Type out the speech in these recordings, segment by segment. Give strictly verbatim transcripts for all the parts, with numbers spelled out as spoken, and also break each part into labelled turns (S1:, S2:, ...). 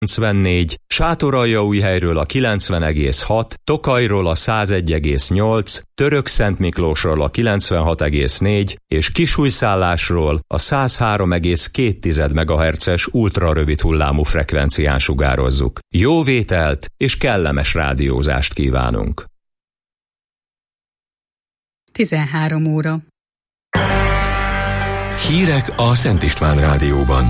S1: kilencvennégy, Sátoraljaújhelyről a kilencven egész hat, Tokajról a százegy egész nyolc, Törökszentmiklósról a kilencvenhat egész négy és Kisújszállásról a száz három egész két megahertzes ultrarövid hullámú frekvencián sugározzuk. Jó vételt és kellemes rádiózást kívánunk!
S2: tizenhárom óra.
S3: Hírek a Szent István Rádióban.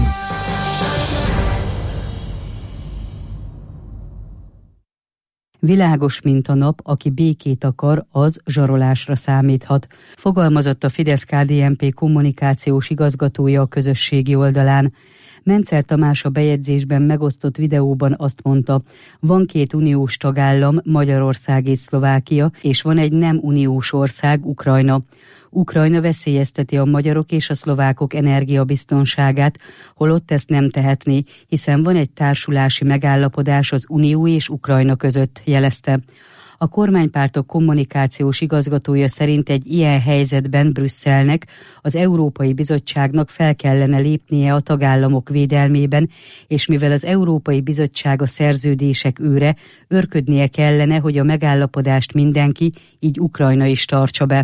S2: Világos, mint a nap, aki békét akar, az zsarolásra számíthat, fogalmazott a Fidesz-ká dé en pé kommunikációs igazgatója a közösségi oldalán. Mencer Tamás a bejegyzésben megosztott videóban azt mondta, van két uniós tagállam, Magyarország és Szlovákia, és van egy nem uniós ország, Ukrajna. Ukrajna veszélyezteti a magyarok és a szlovákok energiabiztonságát, holott ezt nem tehetné, hiszen van egy társulási megállapodás az Unió és Ukrajna között, jelezte. A kormánypártok kommunikációs igazgatója szerint egy ilyen helyzetben Brüsszelnek, az Európai Bizottságnak fel kellene lépnie a tagállamok védelmében, és mivel az Európai Bizottság a szerződések őre, őrködnie kellene, hogy a megállapodást mindenki, így Ukrajna is tartsa be.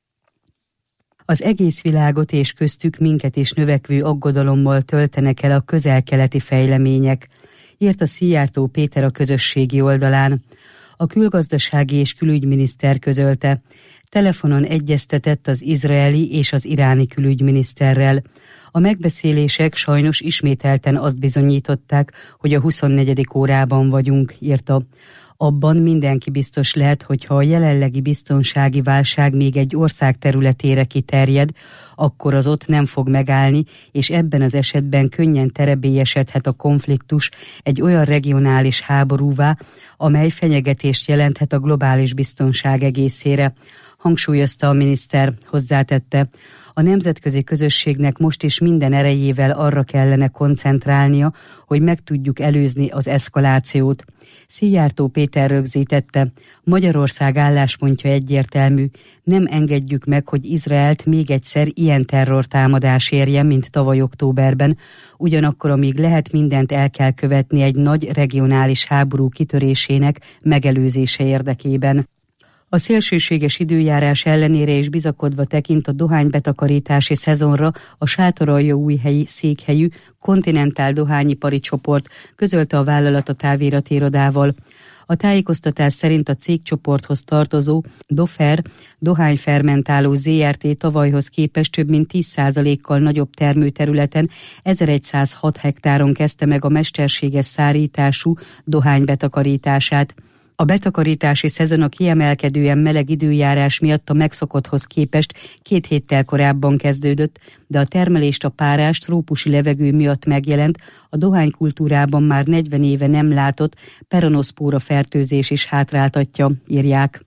S2: Az egész világot és köztük minket is növekvő aggodalommal töltenek el a közel-keleti fejlemények, írta Szijjártó Péter a közösségi oldalán. A külgazdasági és külügyminiszter közölte, telefonon egyeztetett az izraeli és az iráni külügyminiszterrel. A megbeszélések sajnos ismételten azt bizonyították, hogy a huszonnegyedik órában vagyunk, írta. Abban mindenki biztos lehet, hogyha a jelenlegi biztonsági válság még egy ország területére kiterjed, akkor az ott nem fog megállni, és ebben az esetben könnyen terebélyesedhet a konfliktus egy olyan regionális háborúvá, amely fenyegetést jelenthet a globális biztonság egészére, hangsúlyozta a miniszter, hozzátette. A nemzetközi közösségnek most is minden erejével arra kellene koncentrálnia, hogy meg tudjuk előzni az eszkalációt. Szijjártó Péter rögzítette, Magyarország álláspontja egyértelmű, nem engedjük meg, hogy Izraelt még egyszer ilyen terrortámadás érjen, mint tavaly októberben, ugyanakkor amíg lehet, mindent el kell követni egy nagy regionális háború kitörésének megelőzése érdekében. A szélsőséges időjárás ellenére is bizakodva tekint a dohánybetakarítási szezonra a Sátoraljaújhelyi székhelyű Continental dohányipari csoport, közölte a vállalat a táviratirodával. A tájékoztatás szerint a cégcsoporthoz tartozó Dofer dohányfermentáló zé er té tavalyhoz képest több mint tíz százalékkal nagyobb termőterületen ezerszáz hat hektáron kezdte meg a mesterséges szárítású dohány betakarítását. A betakarítási szezon a kiemelkedően meleg időjárás miatt a megszokotthoz képest két héttel korábban kezdődött, de a termelést a párás trópusi levegő miatt megjelent, a dohánykultúrában már negyven éve nem látott peronoszpóra fertőzés is hátráltatja, írják.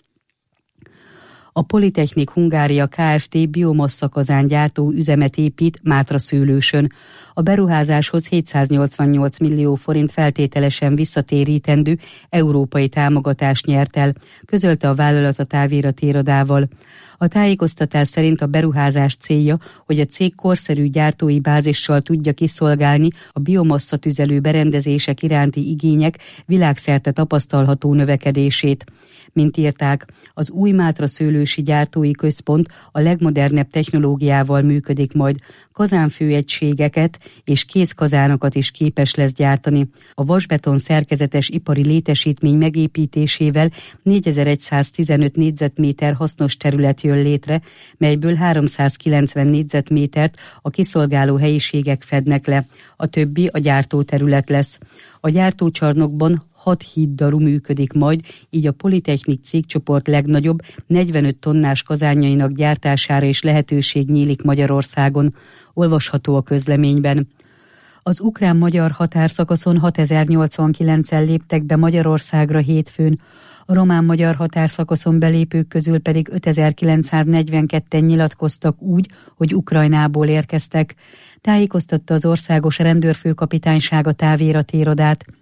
S2: A Politechnik Hungária Kft. Biomasszakazángyártó üzemet épít Mátraszőlősön. A beruházáshoz hétszáznyolcvannyolc millió forint feltételesen visszatérítendő európai támogatást nyert el, közölte a vállalat a táviratirodával. A tájékoztatás szerint a beruházás célja, hogy a cég korszerű gyártói bázissal tudja kiszolgálni a biomasszatüzelő berendezések iránti igények világszerte tapasztalható növekedését. Mint írták, az új Mátraszőlősi gyártói központ a legmodernebb technológiával működik majd, kazánfőegységeket és kézkazánokat is képes lesz gyártani. A vasbeton szerkezetes ipari létesítmény megépítésével négyezer-száztizenöt négyzetméter hasznos terület jön létre, melyből háromszázkilencven négyzetmétert a kiszolgáló helyiségek fednek le, a többi a gyártóterület lesz. A gyártócsarnokban hat híddaru működik majd, így a Politechnik cégcsoport legnagyobb negyvenöt tonnás kazánjainak gyártására is lehetőség nyílik Magyarországon, olvasható a közleményben. Az ukrán-magyar határszakaszon hatezer-nyolcvankilencen léptek be Magyarországra hétfőn, a román-magyar határszakaszon belépők közül pedig ötezer-kilencszáznegyvenketten nyilatkoztak úgy, hogy Ukrajnából érkeztek, tájékoztatta az országos rendőrfőkapitányság a táviratirodát.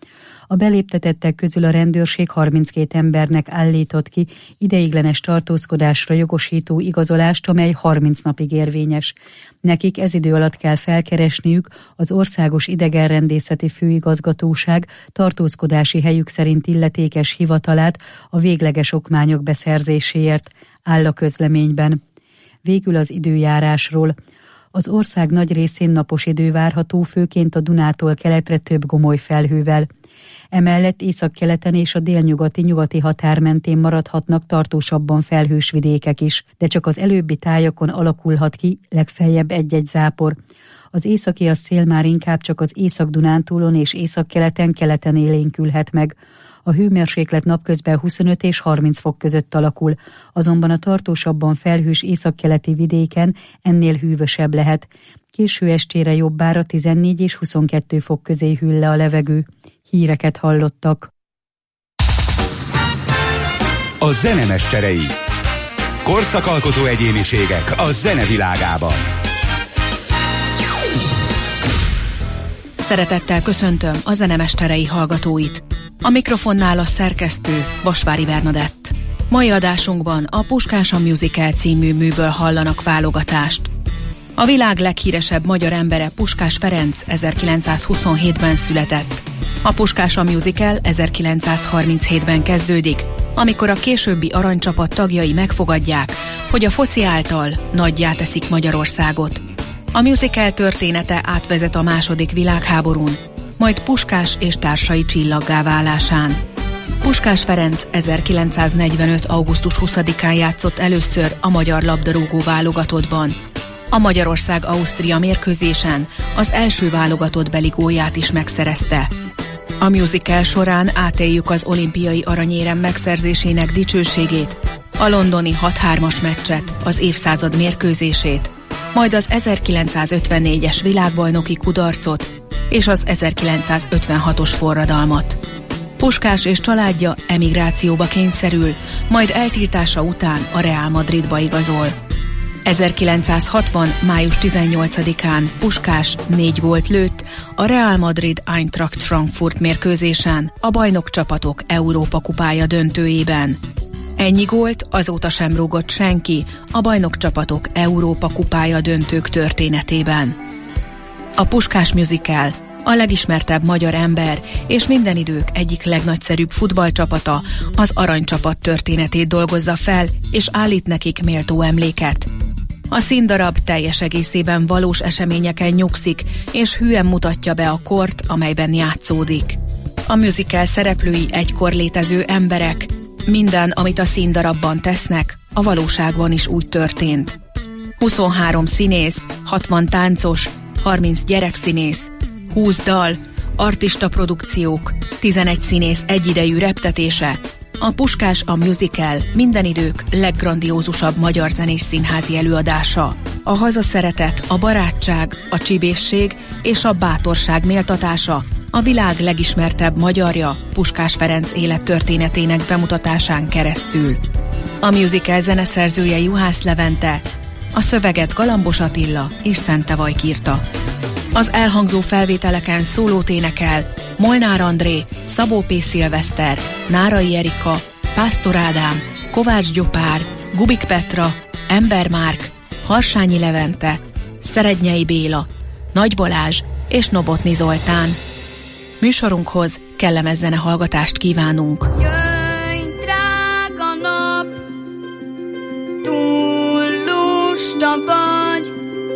S2: A beléptetettek közül a rendőrség harminckét embernek állított ki ideiglenes tartózkodásra jogosító igazolást, amely harminc napig érvényes. Nekik ez idő alatt kell felkeresniük az Országos Idegenrendészeti Főigazgatóság tartózkodási helyük szerint illetékes hivatalát a végleges okmányok beszerzéséért, áll a közleményben. Végül az időjárásról. Az ország nagy részén napos idő várható, főként a Dunától keletre több gomoly felhővel. Emellett északkeleten és a délnyugati nyugati határ mentén maradhatnak tartósabban felhős vidékek is, de csak az előbbi tájakon alakulhat ki legfeljebb egy-egy zápor. Az északi szél már inkább csak az Észak-Dunántúlon és északkeleten keleten élénkülhet meg. A hőmérséklet napközben huszonöt és harminc fok között alakul, azonban a tartósabban felhős északkeleti vidéken ennél hűvösebb lehet. Késő estére jobbára tizennégy és huszonkettő fok közé hűl le a levegő. Híreket hallottak.
S4: A zenemeszterei. Korszakalkotó egyéniségek a zenevilágában.
S5: Szeretettel köszöntöm a zenemesterei hallgatóit. A mikrofonnál a szerkesztő, Vasvári Bernadett. Mai adásunkban a Puskás a Musical című műből hallanak válogatást. A világ leghíresebb magyar embere Puskás Ferenc ezerkilencszázhuszonhétben született. A Puskás a Musical ezerkilencszázharminchétben kezdődik, amikor a későbbi aranycsapat tagjai megfogadják, hogy a foci által nagyjá teszik Magyarországot. A musical története átvezet a második világháborún, majd Puskás és társai csillaggá válásán. Puskás Ferenc ezerkilencszáznegyvenöt augusztus huszadikán játszott először a magyar labdarúgó válogatottban. A Magyarország-Ausztria mérkőzésen az első válogatottbeli gólját is megszerezte. A musical során átéljük az olimpiai aranyérem megszerzésének dicsőségét, a londoni hat hármas meccset, az évszázad mérkőzését, majd az ezerkilencszázötvennégyes világbajnoki kudarcot és az ezerkilencszázötvenhatos forradalmat. Puskás és családja emigrációba kényszerül, majd eltiltása után a Real Madridba igazol. ezerkilencszázhatvan. május tizennyolcadikán Puskás négy gólt lőtt a Real Madrid Eintracht Frankfurt mérkőzésen, a bajnokcsapatok Európa kupája döntőjében. Ennyi gólt azóta sem rúgott senki a bajnokcsapatok Európa kupája döntők történetében. A Puskás Musical a legismertebb magyar ember és minden idők egyik legnagyszerűbb futballcsapata az aranycsapat történetét dolgozza fel, és állít nekik méltó emléket. A színdarab teljes egészében valós eseményeken nyugszik, és hűen mutatja be a kort, amelyben játszódik. A musical szereplői egykor létező emberek, minden, amit a színdarabban tesznek, a valóságban is úgy történt. huszonhárom színész, hatvan táncos, harminc gyerekszínész, húsz dal, artista produkciók, tizenegy színész egyidejű reptetése. A Puskás a Musical minden idők leggrandiózusabb magyar zenés színházi előadása. A hazaszeretet, a barátság, a csibészség és a bátorság méltatása a világ legismertebb magyarja Puskás Ferenc élettörténetének bemutatásán keresztül. A musical zeneszerzője Juhász Levente, a szöveget Galambos Attila és Szentevajk írta. Az elhangzó felvételeken szólót énekel Molnár André, Szabó P. Szilveszter, Nárai Erika, Pásztor Ádám, Kovács Gyopár, Gubik Petra, Ember Márk, Harsányi Levente, Szerednyei Béla, Nagy Balázs és Novotny Zoltán. Műsorunkhoz kellemes zenehallgatást kívánunk.
S6: Jöjj, drága nap, túl lusta vagy,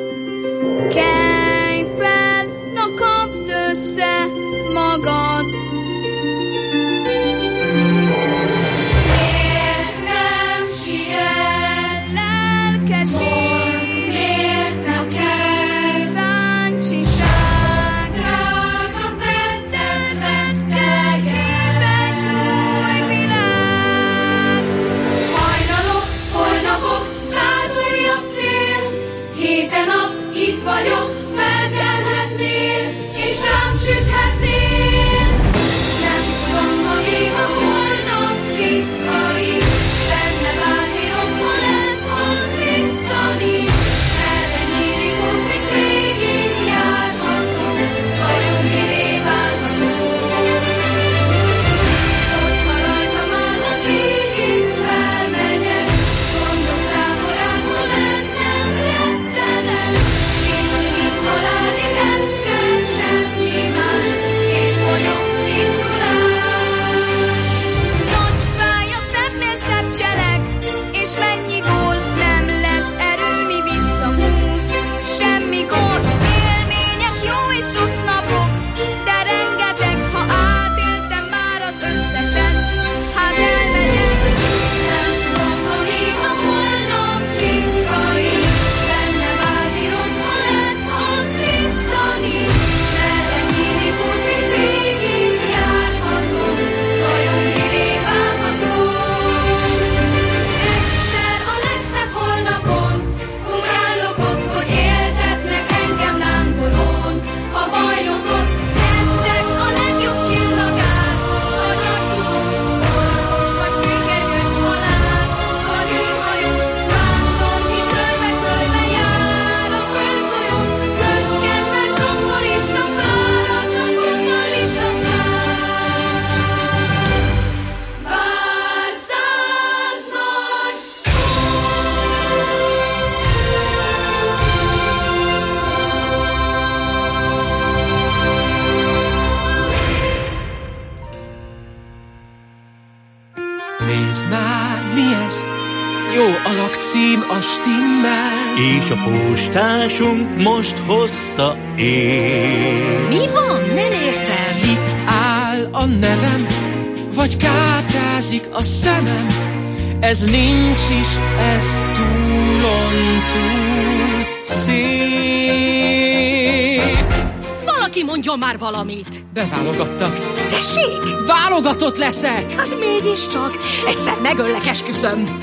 S6: kelj fel, na kapd össze magad. Miért nem sietsz, lelkesít, miért nem kíváncsiság, drága percet veszteget, új világ. Hajnalok, holnapok, száz újabb cél, héten nap, itt vagyok, felkelhetnél, és rám süthetnél.
S7: Nézd már, mi ez? Jó a lakcím, a stimmel.
S8: És a postásunk most hozta én.
S5: Mi van? Nem értem.
S7: Itt áll a nevem, vagy káprázik a szemem. Ez nincs is, ez túlon túl szép.
S5: Valaki mondjon már valamit.
S7: Beválogattak.
S5: Tessék?
S7: Válogatott leszek.
S5: Hát mégiscsak. Egyszer megöllek, esküszöm.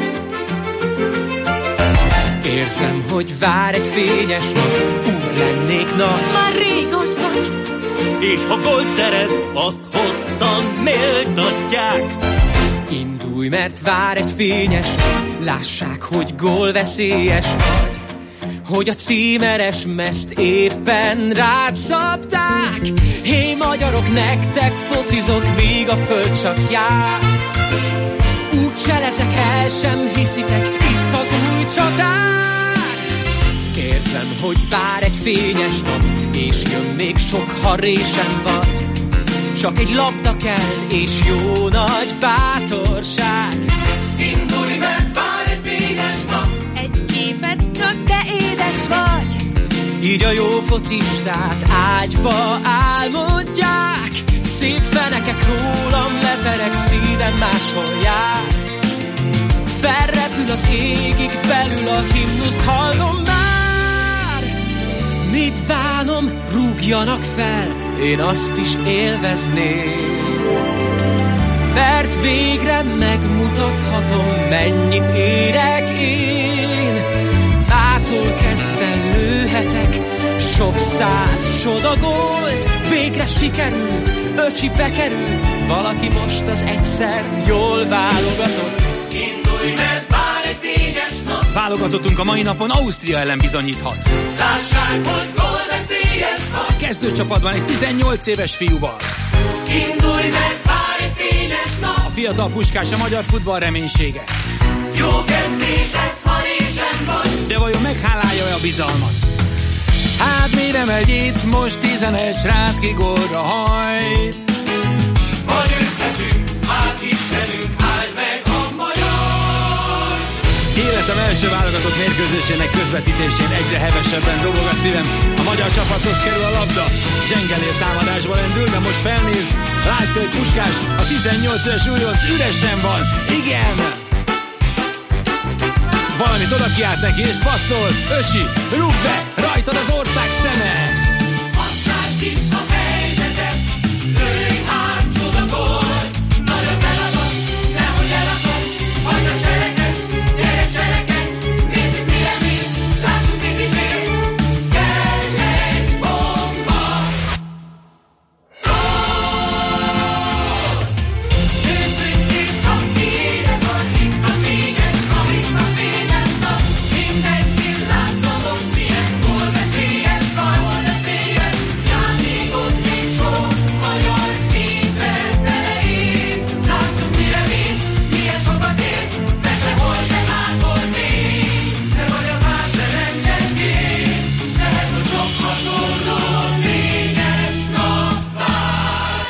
S7: Érzem, hogy vár egy fényes nap, úgy lennék nagy.
S5: Már rég az vagy.
S8: És ha gólt szerez, azt hosszan méltatják.
S7: Indulj, mert vár egy fényes nap, lássák, hogy gól veszélyes vagy. Hogy a címeres mezt éppen rád szabták. Hé, magyarok, nektek focizok, míg a föld csak jár. Úgy cselezek, el sem hiszitek, itt az új csatár. Érzem, hogy vár egy fényes nap, és jön még sok, ha résem vagy. Csak egy labda kell, és jó nagy bátorság. Indulj, mert vár egy fényes nap.
S5: Egy képet csak, de édes vagy.
S7: Így a jó focistát ágyba álmodják. Szép fenekek rólam lepereg, szívem máshol jár. Felrepül az égig, belül a himnuszt hallom már. Mit bánom, rúgjanak fel, én azt is élvezném. Mert végre megmutathatom, mennyit érek én. Ától kezdve lőhetek, sok száz csoda gólt. Végre sikerült, öcsi bekerült, valaki most az egyszer jól válogatott.
S9: Indulj, mert vár egy fényes nap.
S4: Válogatottunk a mai napon Ausztria ellen bizonyíthat.
S9: Lássák, hogy gól veszélyes vagy.
S4: Kezdőcsapatban egy tizennyolc éves fiúval.
S9: Indulj, mert vár egy fényes nap.
S4: A fiatal Puskás a magyar futball reménysége.
S9: Jó kezdés ez, ha résen vagy.
S4: De vajon meghálálja-e a bizalmat? Hát mire megy itt most tizenegy srác, ki gólra hajt?
S9: Ma győzhetünk, hát Istenünk, áld meg a magyar!
S4: Életem első válogatott mérkőzésének közvetítésén egyre hevesebben dobog a szívem. A magyar csapathoz kerül a labda, zsengelér támadásba lendül, de most felnéz, látja, hogy Puskás, a tizennyolc éves újonc üresen van. Igen! Valamit oda kiált neki és passzol. Öcsi, rúg be, rajtad az ország szeme.
S9: Használd ki a helyzetet, lőj hát csoda gólt. Nagyon feladat, nehogy elakad, hagyd a cseleket, gyere cseleket. Nézzük, mire mész, lássuk, mit is érsz. Kell egy bomba. Gól! Nézzük, és csak tiéd van, itt a fényes nap, itt a fényes nap. Mindenki látta most, milyen gól veszélyes vagy. Gól veszélyes, játékot még sok, magyar színre beleér. Láttuk, mire mész, milyen sokat érsz, de sehol nem látod még. Te vagy az ász, de nem gyengéd, lehet, hogy sok hasonló fényes nap vár.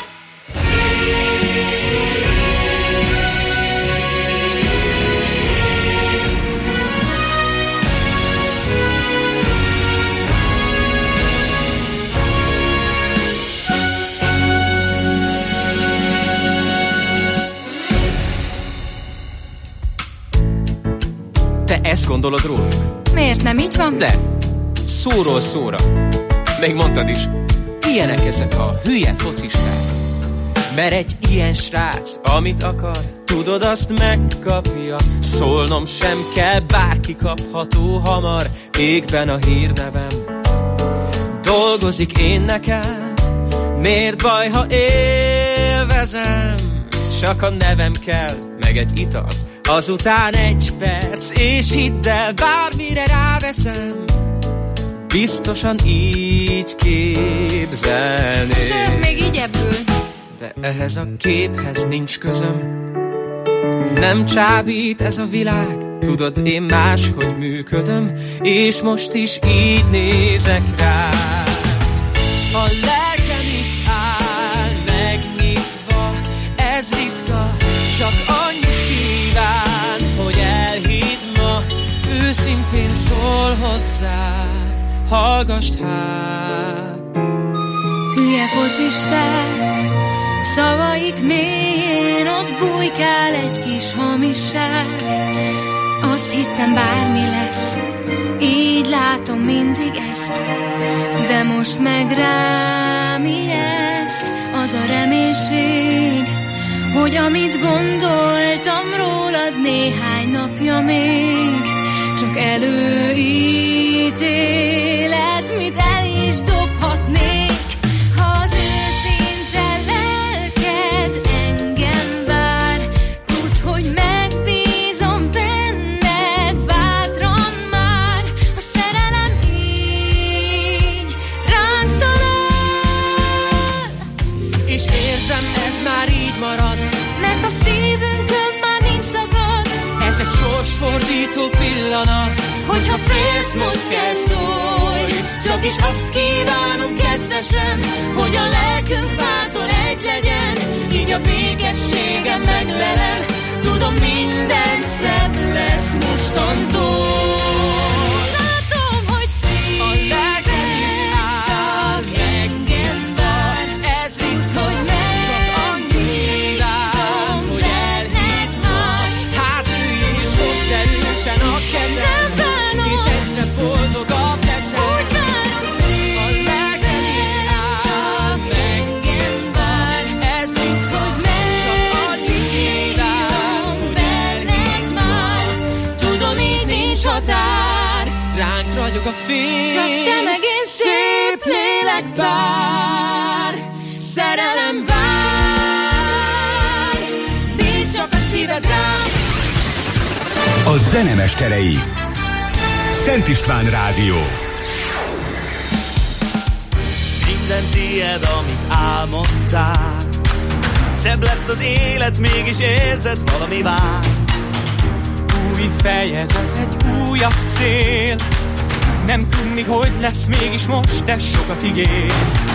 S7: Te ezt gondolod róluk?
S6: Miért nem így van?
S7: De, szóról szóra. Még mondtad is, ilyenek ezek a hülye focisták. Mert egy ilyen srác, amit akar, tudod, azt megkapja. Szólnom sem kell, bárki kapható hamar. Égben a hírnevem, dolgozik én nekem. Miért baj, ha élvezem? Csak a nevem kell, meg egy ital. Azután egy perc, és hidd el, bármire ráveszem. Biztosan így képzelnék.
S6: Sőt, még így ebből.
S7: De ehhez a képhez nincs közöm. Nem csábít ez a világ, tudod, én máshogy működöm, és most is így nézek rá. A lelkem itt áll, megnyitva, ez ritka, csak annyit kér. hallgassd hát.
S6: Hülye focisták, szavaik mélyén ott bujkál egy kis hamisság. Azt hittem, bármi lesz, így látom mindig ezt, de most meg rám ijeszt az a reménység, hogy amit gondoltam rólad néhány napja még csak előítélet, mit el is dobhatnék. Ha az őszinte lelked engem vár, tudd, hogy megbízom benned bátran már. A szerelem így ránk talál,
S7: és érzem, ez már így marad,
S6: mert a szívünkön már nincs lakad.
S7: ez egy sorsfordító pillanat.
S6: Hogyha félsz, most kell szólj, csak is azt kívánom, kedvesem, hogy a lelkünk váltól egy legyen, így a békességem meglelem. Tudom, minden szebb lesz mostantól. Látom, hogy szíved csak engem vár,
S7: Ez itt,
S6: hogy meg
S7: csak annyi rám, hogy
S6: benned már.
S7: hát ő is fog derűsen a kezem,
S6: Nem bánom,
S7: és egyre boldogabb leszem.
S6: úgy várom, szíved csak engem vár.
S7: Ez itt,
S6: Hogy
S7: csak annyi rám,
S6: megbízom benned már. Tudom, így nincs határ,
S7: ránk ragyog a fény,
S6: csak te meg én szép lélek pár. Szerelem vár, bízd csak a szíved rám.
S3: A zenemesterei. Szent István Rádió.
S8: Minden tiéd, amit álmodtál. Szebb lett az élet, mégis érzed, valami vár.
S7: új fejezet, egy újabb cél. Nem tudni, hogy lesz, mégis most ez sokat ígér.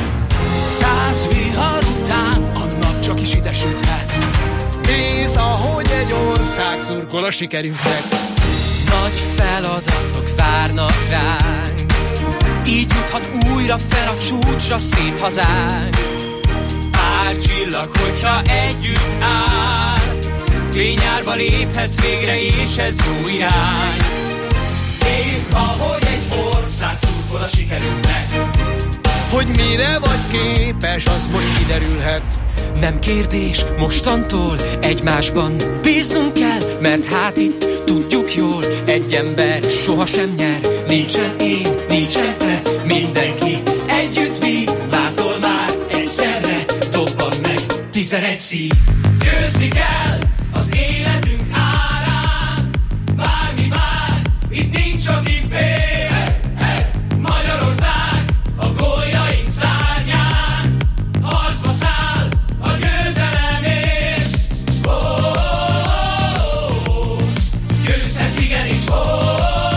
S10: Száz vihar után a nap csak is ide süthet. Nézd, ahogy egy ország szurkol a sikerünknek.
S7: Nagy feladatok várnak ránk, így juthat újra fel a csúcsra szép hazánk. Pár csillag, hogyha együtt áll, fényárba léphetsz végre, és ez jó irány.
S10: Nézd, ahogy egy ország szurkol a sikerünknek. Hogy mire vagy képes, az most kiderülhet.
S7: Nem kérdés, mostantól egymásban bíznunk kell, mert hát itt tudjuk jól, egy ember sohasem nyer. Nincsen én, nincsen te, mindenki együtt vív, látol már egyszerre, dobban meg tizenegy szív.
S8: Győzni kell az életünk árán, bármi vár, itt nincs, aki fél. Hey, Magyarország a góljaink szárnyán, harcba száll a győzelemért. Oh, oh, oh, oh. Győzhetsz igenis, oh, oh,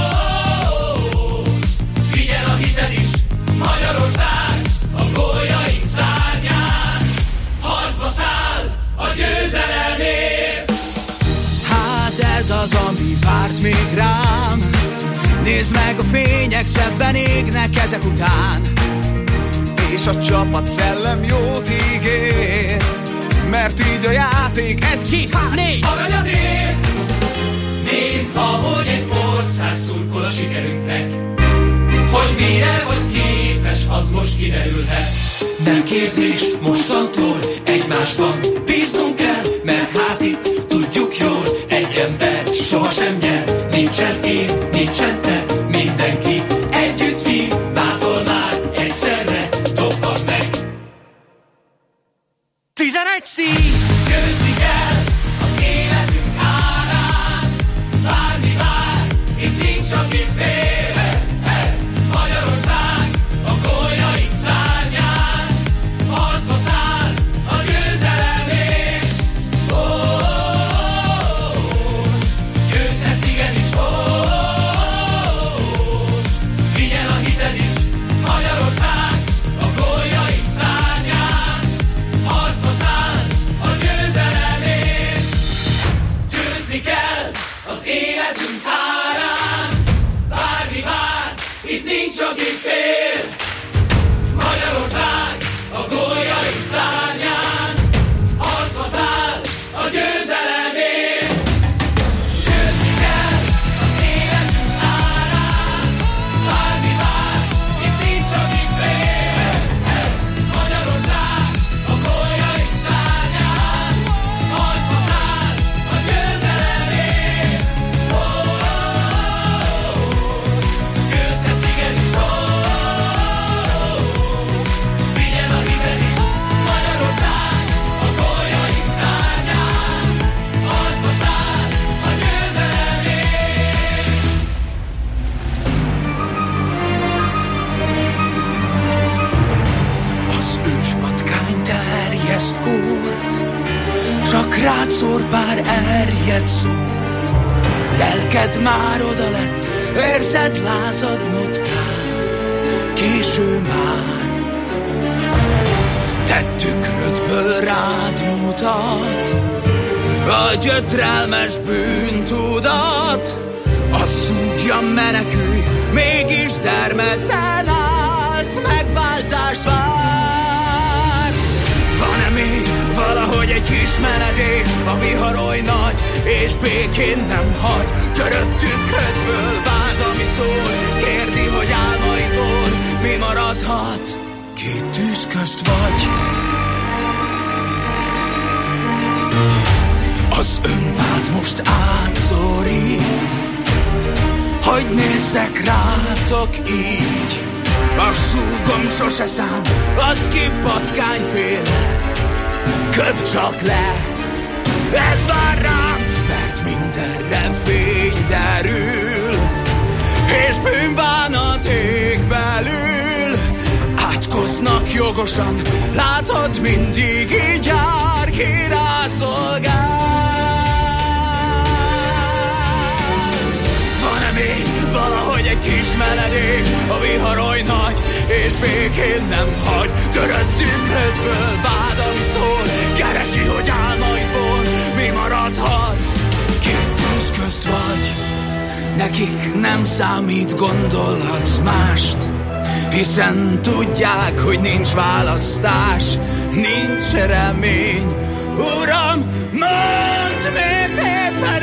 S8: oh. Figyel a hited is, Magyarország a góljaink szárnyán, harcba száll a győzelemért.
S10: Hát ez az, ami várt még rám. Nézd meg, a fények szebben égnek ezek után. És a csapat szellem jót ígér, mert így a játék egy, két, hár, négy
S8: Aranyat ér! Nézd, ahogy egy ország szurkol a sikerünknek. Hogy mire vagy képes, az most kiderülhet.
S7: Nem kérdés, mostantól egymásban bíznunk kell, mert hát itt tudjuk jól, egy ember sohasem nyer. Nincsen én, nincsen te, mindenki együtt vív, bátol már egyszerre, dobban meg tizenegy szív.
S8: Győzni kell az életünk árán, bármi vár, itt nincs, aki félre. Hey, Magyarország a góljaink szárnyán, harcba száll a győzelemért. Oh, oh, oh, oh. Győzhetsz igenis, oh, oh, oh. Vigyen a hited is, Magyarország a góljaink szárnyán, harcba száll a győzelemért. Győzni kell az életünk árán, bármi vár, itt nincs, nincs, aki fél. Magyarország a góljai szárnyán harcba száll a győzelemért. Győzni kell az életünk árán, bármi vár, itt nincs, aki fél. Magyarország a góljai szárnyán harcba száll a győzelemért. Oh, oh, oh, győzhetsz igenis, oh, oh, oh, vigyen a hited is. Magyarország a góljai szárnyán harcba száll a győzelemért.
S10: Az őspatkány terjeszt kólt, csak rád szór pár erjedt szót. Lelked már oda lett, érzed lázadnod kár, késő már. Te tükrödből rád mutat a gyötrelmes bűntudat. Azt szúgja, menekülj, mégis dermedten állsz, megváltás vár. Van-e még valahogy egy kis menedék, a vihar oly nagy, és békén nem hagy. Törött tükrödből váz, ami szól, kérdi, hogy álmaidból mi maradhat. Két tűz közt vagy. Az önvád most átszorít, hogy nézzek rátok így. A súgom sose szánt, az ki patkányféle. Köp csak le, ez vár rám, mert mindenre fény derül, és bűnbánat ég belül. Átkoznak jogosan, látod, mindig így jár, ki rászolgál. Van-e még valahogy egy kis menedék, a vihar oly nagy, és békén nem hagy. Törött tükrödből vád, ami szól, keresi, hogy álmaidból mi maradhat. Két tűz közt vagy, nekik nem számít, gondolhatsz mást, hiszen tudják, hogy nincs választás, nincs remény. Uram, mondd, miért éppen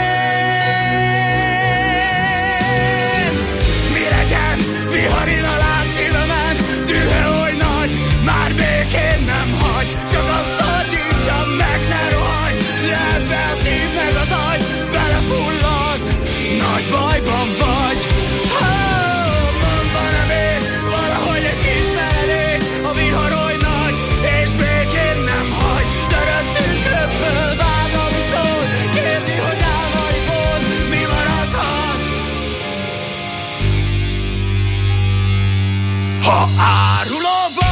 S10: én? Mi legyen, viharin a lábszívemen, dühe oly nagy, már békén nem hagy. Csak azt adjítja meg, ne rohanj, ebbe a szív meg az agy, belefullad, nagy bajban vagy. A vihar oly nagy, és békén nem hagy. Törött tükrödből vág, ami szól, kérdi, hogy álmaidból mi maradhat. Ha áruló vagy,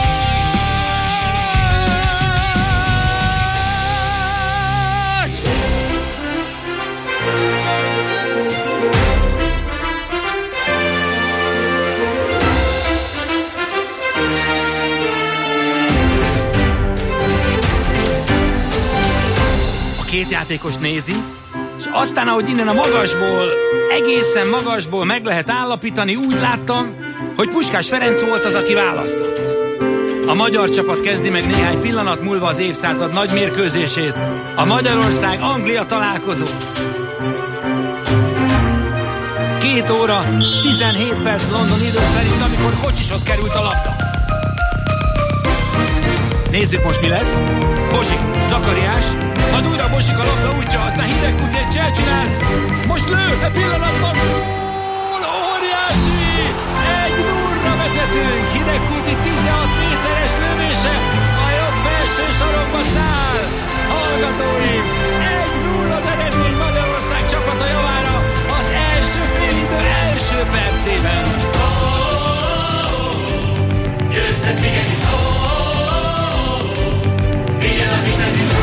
S4: két játékos nézi, és aztán, ahogy innen a magasból, egészen magasból meg lehet állapítani, úgy láttam, hogy Puskás Ferenc volt az, aki választott. A magyar csapat kezdi meg néhány pillanat múlva az évszázad nagy mérkőzését, a Magyarország-Anglia találkozót. Két óra, tizenhét perc London idő szerint, amikor Kocsishoz került a labda. Nézzük most, mi lesz. Bosik, Zakariás, ad újra Bosik a labda útja, aztán Hidegkuti egy cselcsinál. Most lő, e pillanatban gól, óriási! Egy nullra vezetünk, Hidegkuti tizenhat méteres lövése, a jobb felső sarokba száll. Hallgatóim, egy null az eredmény Magyarország csapata javára az első félidő első percében.
S8: Oh, oh, oh, győzhetsz igenis, oh, oh, oh, vigyen a hited is.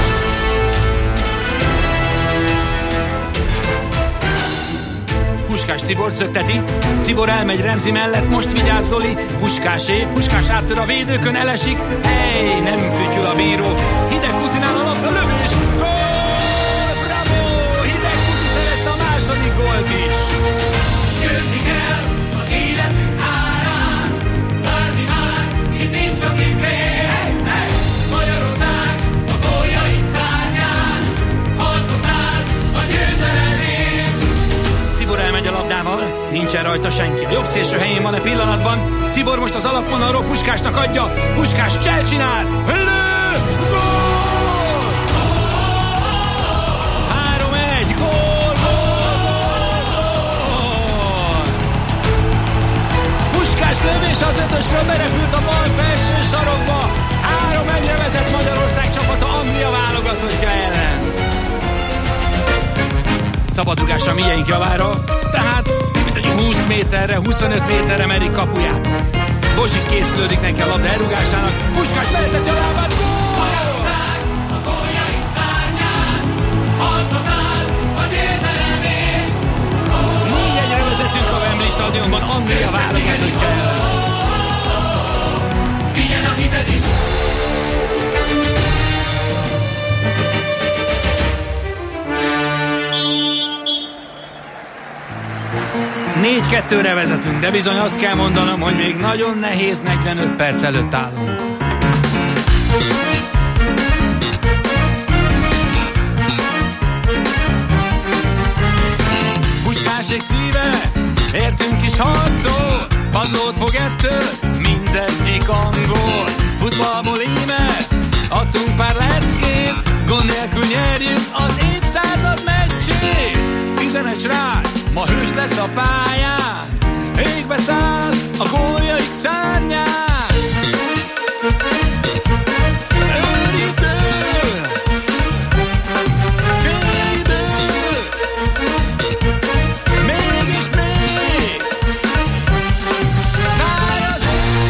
S4: Puskás Cibor szökteti, Cibor elmegy Remzi mellett, most vigyáz Zoli, Puskásé, Puskás áttör a védőkön, elesik, hely, nem fütyül a bíró, Hidegkutinál a labda, lövés, gól, bravo, Hidegkuti szerezte a második gólt is.
S8: Győzni kell az életünk át.
S4: rajta senki. A jobb szélső helyén van a pillanatban. Cibor most az alapvonalról Puskásnak adja. Puskás csel csinál. Lő! Gól! három egy, gól! Gól! Puskás lövés az ötösről, berepült a bal felső sarokba. három egyre vezet Magyarország csapata Anglia válogatottja ellen. Szabadrugás a miénk javára, tehát mint egy húsz méterre, huszonöt méterre merik kapuját. Bozsik készülődik neki a labda elrugásának. Puskás felteszi a lábát.
S9: Magyarország a góljaink szárnyán, harcba száll a győzelemért.
S4: négy egyre vezetünk a Wembley stadionban Anglia válogatottja ellen.
S9: Vigyen a hited is!
S4: négy kettőre vezetünk, de bizony azt kell mondanom, hogy még nagyon nehéz negyvenöt perc előtt állunk. Puskásék szíve, értünk is harcol, padlót fog ettől mindegyik angol. Futballból íme, adtunk pár leckét, gond nélkül nyerjük az évszázad meccsét. tizenegy srác, ma hős lesz a pályán, égbe száll a góljaik szárnyán. Őrítő! Félidő! Mégis még! Várj az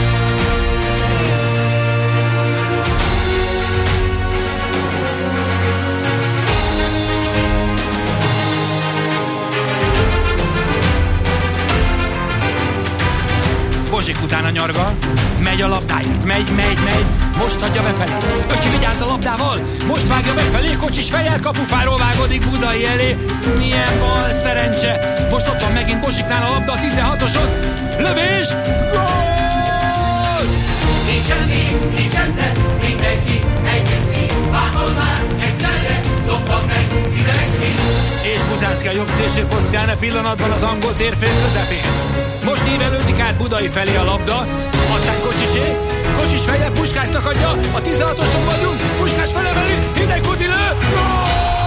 S4: Bozsik utána nyarga, megy a labdáért, megy, megy, megy, most adja befelé. Öcsi vigyázz a labdával, most vágja befelé, Kocsis fejjel kapufáról vágódik Budai elé. Milyen bal szerencse, most ott van megint Bozsiknál a labda, a tizenhatosod, lövés, gól!
S9: Nincsen még, nincsen te, mindenki együtt víg, bárhol már egyszerre, dobban meg tizenegy szín.
S4: És Buzánszky a jobb szélső posztján a pillanatban az angol térfél közepén. Most ívelődik át Budai felé a labda, aztán Kocsisé, Kocsis fejjel Puskásnak adja, a tizenhatoson vagyunk, Puskás felemeli, Hidegkúti lő, gól!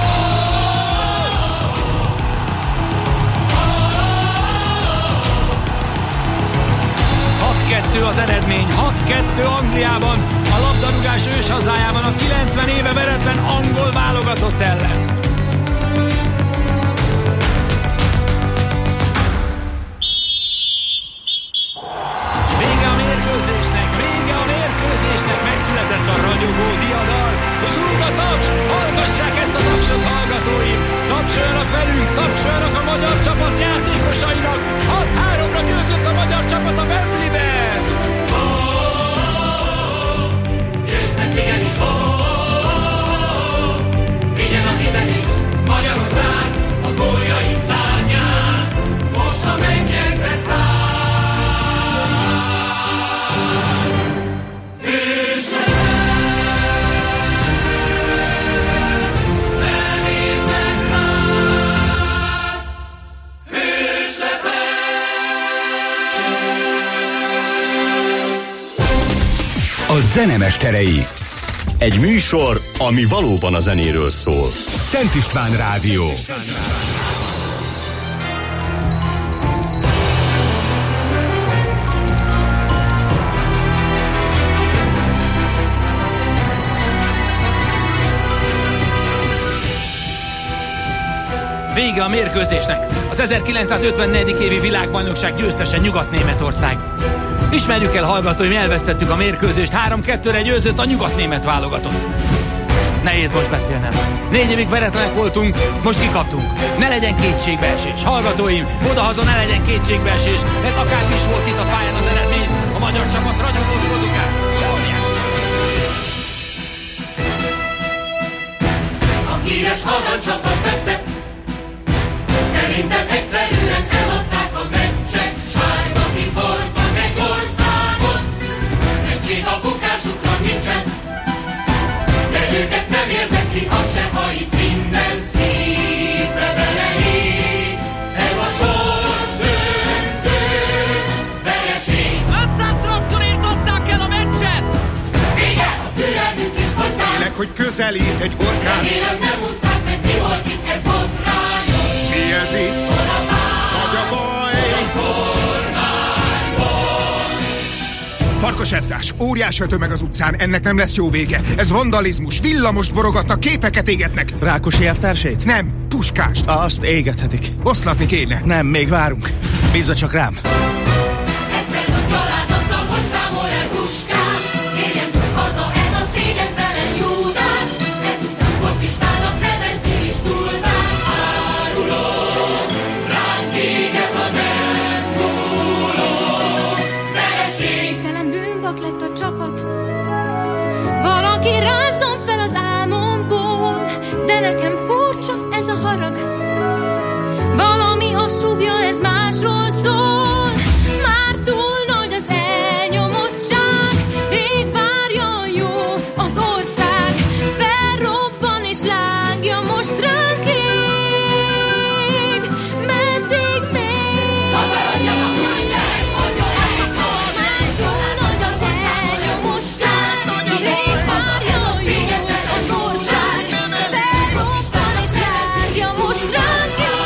S4: hat kettő az eredmény, hat kettő Angliában, a labdarúgás ős hazájában a kilencven éve veretlen angol válogatott ellen. Megszületett a ragyogó diadal, zúg a taps, hallgassák ezt a tapsot hallgatóim, tapsoljanak velünk, tapsoljanak a magyar csapat játékosainak, hat háromra győzött a magyar csapat a Wembleyben!
S9: Győzhetsz igenis, vigyen a hited is, Magyarország a góljaink szárnyán, most a mennyekbe száll.
S3: A zenemesterei. Egy műsor, ami valóban a zenéről szól. Szent István Rádió.
S4: Vége a mérkőzésnek. Az ezerkilencszázötvennegyedik évi világbajnokság győztese Nyugat-Németország. Ismerjük el, hallgatóim, elvesztettük a mérkőzést, három kettőre győzött a nyugat-német válogatott. Nehéz most beszélnem. Négy évig veretlenek voltunk, most kikaptunk. Ne legyen kétségbeesés. Hallgatóim, odahaza ne legyen kétségbeesés, mert akármi is volt itt a pályán az eredmény, a magyar csapat ragyogót produkál. Óriási!
S9: A híres halkan csapat vesztett, szerintem egyszerűen eladták a meccset. Sárga kifolt meg egy országot, mentség a bukásukra nincsen, de őket nem érdekli az se, ha itt minden szívbe beleég. Ez a sors döntő
S11: egy orkán.
S9: Remélem nem ússzák meg, mi volt itt, ez botrányos.
S11: Mi ez itt?
S9: Hol a bár?
S11: Nagy a baj?
S9: Egy kormányos.
S11: Farkas elvtárs, óriás ötő meg az utcán, ennek nem lesz jó vége. Ez vandalizmus, villamost borogatnak, képeket égetnek.
S12: Rákosi elvtársét?
S11: Nem, Puskást.
S12: Azt égethetik.
S11: Oszlatni kéne.
S12: Nem, még várunk. Bízza csak rám.
S9: Ezzel a gyalázattal, hogy számol el Puskás. Éljen csak haza, ez a szégyentelen Júdás. Ezután focistának nevezni is túlzás. Árulom, ránk ég ez a nem múló vereség.
S13: Végtelen bűnbak lett a csapat. Valaki rázzon fel az álmomból, de nekem furcsa ez a harag. Valami azt súgja, ez másról szól. Már túl nagy az elnyomottság, rég várja a jót az ország. Felrobban és lángja most ránk ég. Meddig még?
S9: Takarodjak a külség, mondja el csak hol.
S13: Már túl nagy az elnyomottság, rég várja a jót az ország. Felrobban és lángja most ránk ég.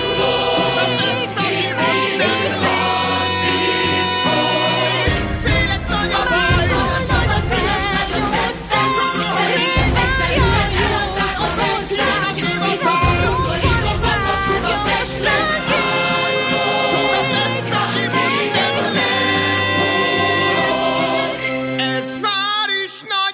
S11: Ez már is nagy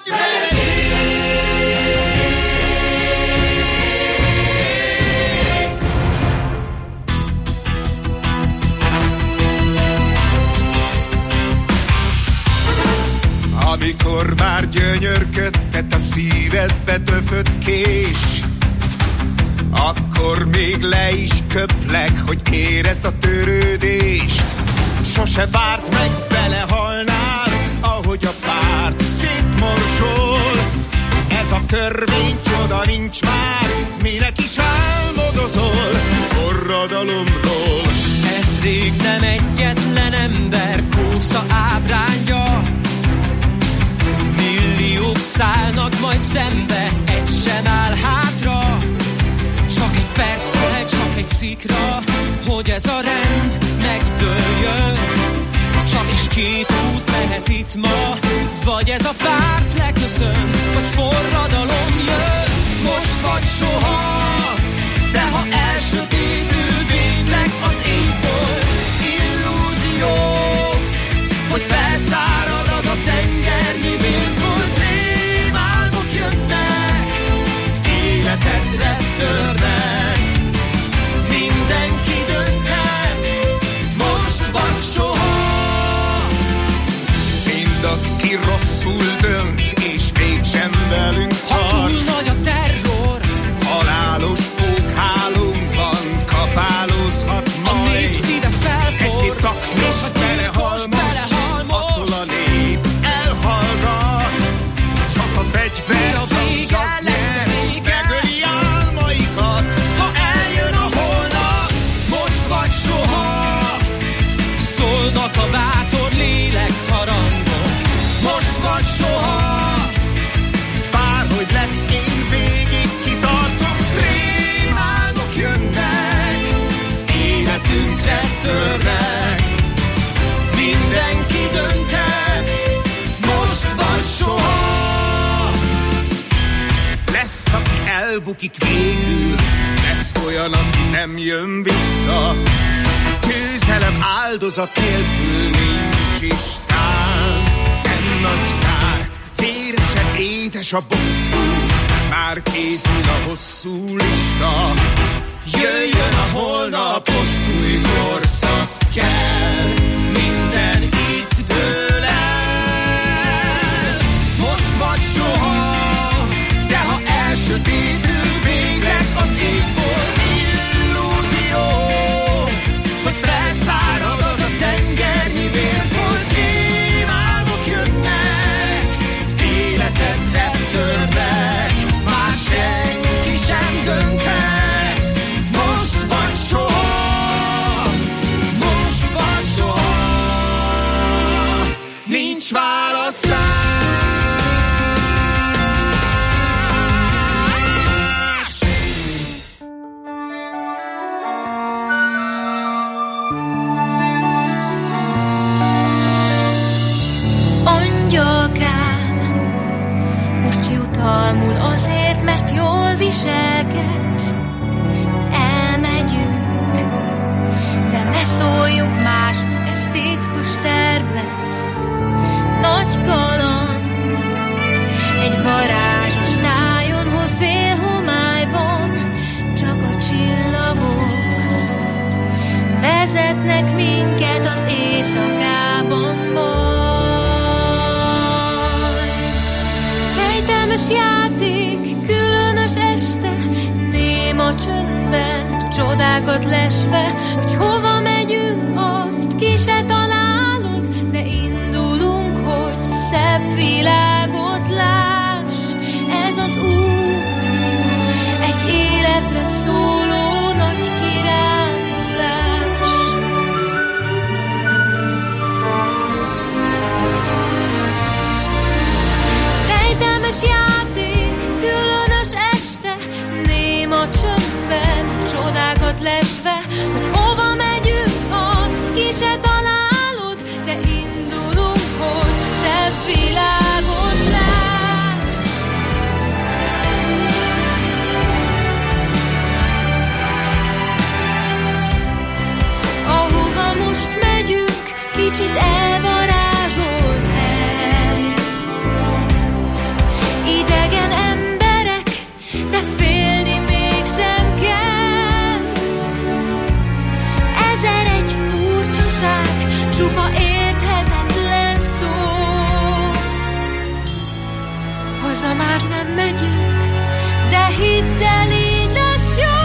S11: amikor már gyönyörködtet a szívedbe döfött kés, akkor még le is köplek, hogy érezd a törődést. Sose várt meg, belehalnál, ahogy a párt szétmorzsol. Ez a törvény csoda nincs már, minek is álmodozol forradalomról.
S7: Ez rég nem egyetlen ember kósza ábrányja. Milliók szállnak majd szembe, egy sem áll hátra. Csak egy percre, csak egy szikra, hogy ez a rend megdőljön. Csak is két út lehet itt ma, vagy ez a párt leköszön, vagy forradalom jön. Most vagy soha, de ha elsötétül végleg az égbolt illúzió, hogy felszárad az a tengernyi vérfolt, rémálmok jönnek, életedre törnek. Mindenki dönthet, most vagy soha.
S11: Mindaz, ki rosszul dönt, és mégsem velünk tart.
S7: Ha túl nagy a terror,
S11: halálos pókhálónkban kapálózhat majd.
S7: A nép szíve felforg,
S11: egy-két taknyos belehal most, attól a nép elhallgat. Csak a fegyver, csak az nyer, megöli álmaikat.
S7: ha eljön a holnap, most vagy soha. Szólnak a bátor lélek harangok, most vagy soha.
S11: Bárhogy lesz, én végig kitartok, rémálmok jönnek,
S7: Életünkre törnek. Mindenki dönthet, most vagy soha.
S11: lesz, aki elbukik végül, lesz olyan, aki nem jön vissza. Győzelem áldozat nélkül nincs istán. Nem nagy kár, véresen édes a bosszú, már készül a hosszú lista.
S7: Jöjjön a holnap, most új korszak kell. Minden itt dől el. Most vagy soha, de ha elsötétül végleg az égbolt illúzió, hogy felszárad az a tengernyi vérfolt, rémálmok jönnek, életedre törnek. Már senki sem dönthet, most vagy soha, most vagy soha. Nincs választás.
S13: néma csöndben, csodákat lesve, hogy hova megyünk, azt ki se találod, de indulunk, hogy szebb világot láss. Ez az út, egy életre szóló nagy kirándulás. Rejtelmes játék, különös este, néma csöndben, csodákat lesve, hogy hova megyünk, azt ki se találod, de indulunk, hogy szebb világot láss. Ahova most megyünk, kicsit elvarázsolt hely. Idegen emberek, de félni mégsem kell. Ezer egy furcsaság, csupa érthetetlen szó. Haza már nem megyünk, de hidd el, így lesz jó.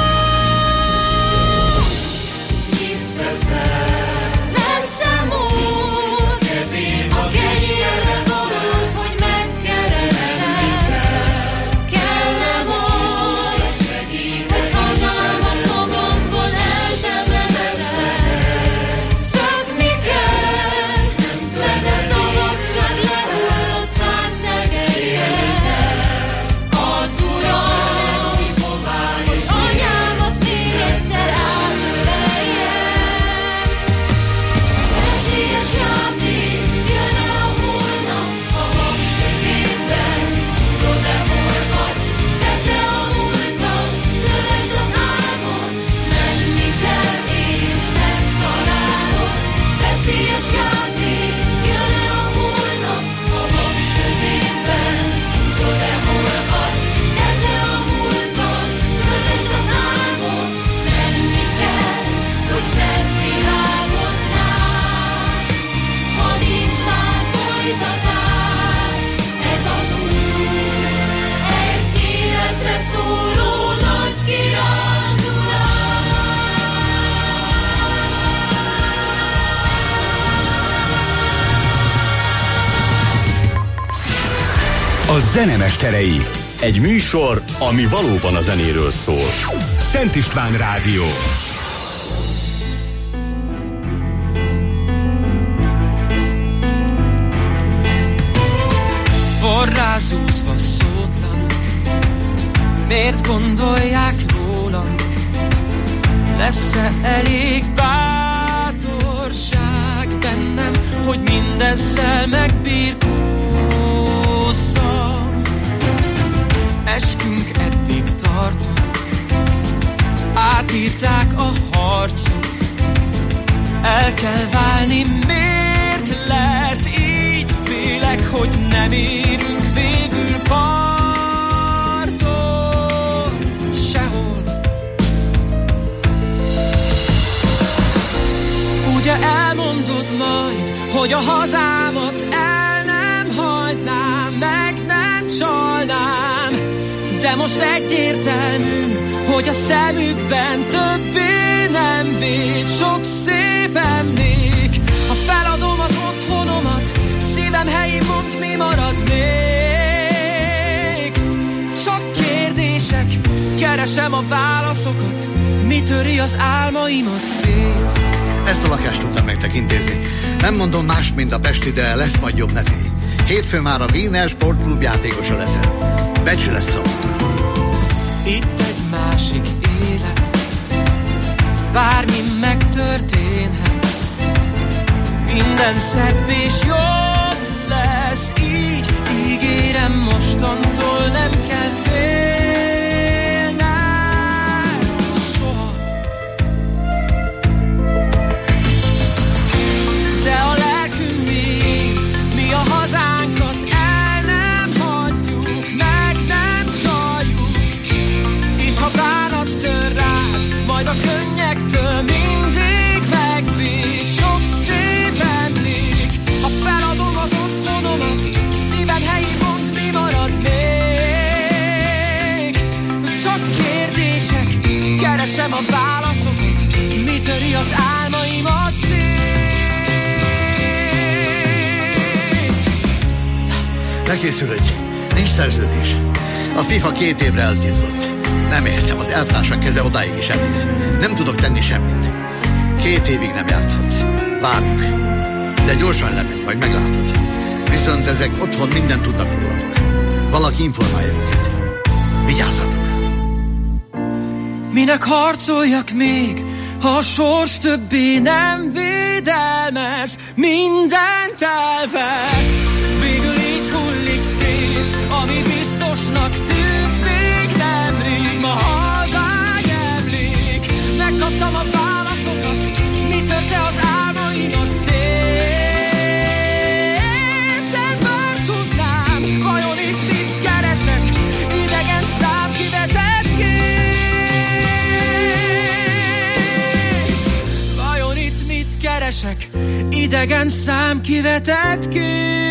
S8: Mit teszel?
S13: Lesz-e mód a kenyérre valót, hogy megkeressem? Kell-e majd, hogy hazámat magamból eltemetszem? Szökni kell, mert a szabadság lehullott szád szegelyel. Add, Uram, hogy anyámat még egyszer átöleljem. Veszélyes játék, jön-e a holnap a vak sötétben? Tudod-e, hol vagy? Tedd-e a múltat, kövesd az álmot, menni kell és megtalálod. Veszélyes játék, jön-e a holnap a vak sötétben? Tudod-e, hol vagy? Tedd-e a múltat, kövesd az álmot, menni kell, hogy szebb világot láss. Ha nincs már folytatás, ez az út, egy életre szóló nagy kirándulás.
S3: A zenemesterei. Egy műsor, ami valóban a zenéről szól. Szent István Rádió.
S7: Forrázúzva szótlanul, miért gondolják rólam? Lesz-e elég bátorság bennem, hogy mindezzel megbirkózzam? Eskünk eddig tartott, átírták a harcot. El kell válni, miért lett így? Félek, hogy nem érünk végül partot sehol. Ugye elmondod majd, hogy a hazámat el nem hagynám, meg nem csalnám, de most egyértelmű, hogy a szemükben többé nem véd sok szép emlék. Ha feladom az otthonomat, szívem helyén mond, mi marad még? Csak kérdések, keresem a válaszokat, mi töri az álmaimat szét.
S14: Ezt a lakást tudtam nektek intézni. Nem mondom más, mint a pesti, de lesz majd jobb, ne félj. Hétfőn már a Wiener Sportklub játékosa leszel. Becsület szavakra.
S7: Itt egy másik élet, bármi megtörténhet, minden szebb és jobb lesz így. Ígérem, mostantól nem kell félned soha. De a lelkünk még, mi a hazánkat el nem hagyjuk, meg nem csaljuk. És ha bánat tör rád, majd a könnyektől mindig megvéd sok szép emlék. Ha feladom az otthonomat, szívem helyén mond, mi marad
S10: keresem a válaszokat, mi töri az álmaimat szét.
S14: Ne készülődj, nincs szerződés. A FIFA két évre eltiltott. Nem értem, az elvtársak keze odáig is elér. Nem tudok tenni semmit. Két évig nem játszhatsz. Várunk. De gyorsan lemegy, majd meglátod. Viszont ezek otthon mindent tudnak rólatok. Valaki informálja őket. Vigyázzatok!
S10: Minek harcoljak még, ha a sors többé nem védelmez, mindent elvesz. Végül így hullik szét, ami biztosnak tűnt még nemrég, ma halvány emlék. Megkaptam a válaszokat, mi törte az álmaimat szét. De már tudnám, vajon itt mit keresek, idegen szám kivetett ként. Vajon itt mit keresek, idegen szám kivetett ként.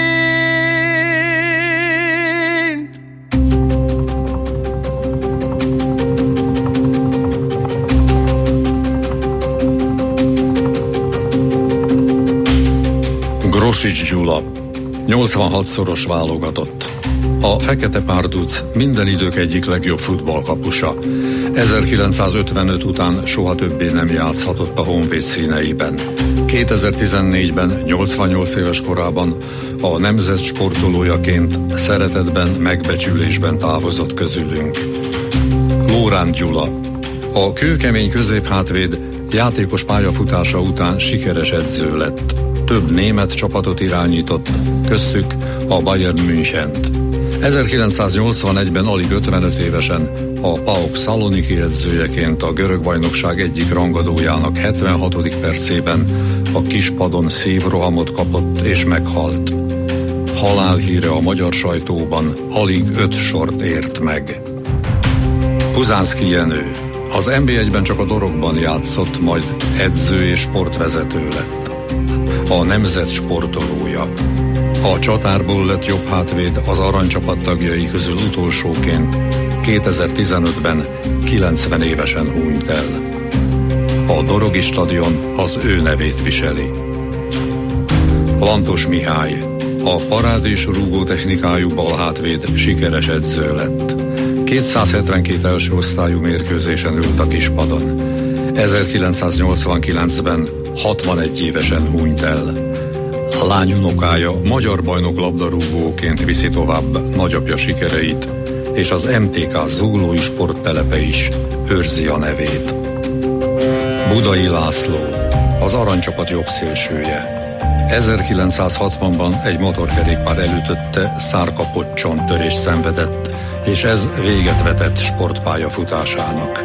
S15: Grosics Gyula, nyolcvanhatszoros válogatott. A Fekete Párduc minden idők egyik legjobb futballkapusa. ezerkilencszázötvenöt után soha többé nem játszhatott a Honvéd színeiben. kétezer-tizennégyben, nyolcvannyolc éves korában a nemzet sportolójaként szeretetben, megbecsülésben távozott közülünk. Lóránt Gyula, a kőkemény középhátvéd játékos pályafutása után sikeres edző lett. Több német csapatot irányított, köztük a Bayern Münchent. ezerkilencszáznyolcvanegyben alig ötvenöt évesen a PAOK Szaloniki edzőjeként a görög bajnokság egyik rangadójának hetvenhatodik percében a kispadon szívrohamot kapott és meghalt. Halálhíre a magyar sajtóban alig öt sort ért meg. Puzánszky Jenő, az en bé egyben csak a Dorogban játszott, majd edző és sportvezető lett. A nemzet sportolója. A csatárból lett jobb hátvéd az aranycsapat tagjai közül utolsóként kétezer-tizenötben kilencven évesen hunyt el. A Dorogi stadion az ő nevét viseli. Lantos Mihály, a parád és rúgó technikájú balhátvéd sikeres edző lett. kétszázhetvenkét első osztályú mérkőzésen ült a kispadon. ezerkilencszáznyolcvankilencben hatvanegy évesen hunyt el. A lány unokája magyar bajnok labdarúgóként viszi tovább nagyapja sikereit, és az em té ká zuglói sporttelepe is őrzi a nevét. Budai László, az aranycsapat jobbszélsője. ezerkilencszázhatvanban egy motorkerékpár elütötte, szárkapott csonttörést szenvedett, és ez véget vetett sportpályafutásának.